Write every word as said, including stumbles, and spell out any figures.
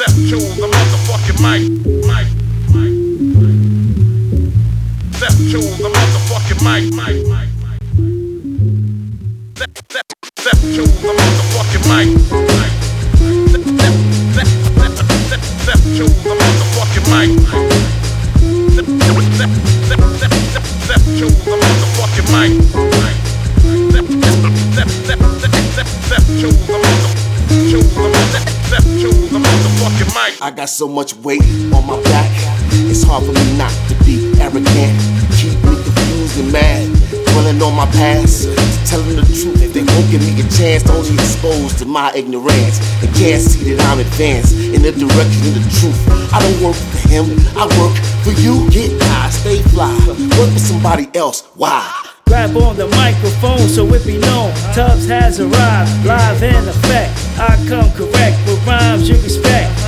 Step to the motherfucking mic. Mic. Mic. Step to the motherfucking mic. Mic. Mic. Step, step, step to the motherfucking mic. Mic. Step, step, step, step, step, step to the motherfucking mic. Step, step, step, step, step, step, step to the motherfucking mic. Mic. Step, step, step, step, step, step, step to the motherfucking Step to the motherfucking mic. I got so much weight on my back, it's hard for me not to be arrogant. Keep me confused and mad, dwelling on my past, telling the truth. They won't give me a chance, only exposed to my ignorance, and can't see that I'm advanced in the direction of the truth. I don't work for him, I work for you. Get high, stay fly, work for somebody else. Why? Grab on the microphone so it be known. Tubbs has arrived, live in effect. I come correct with rhymes you respect.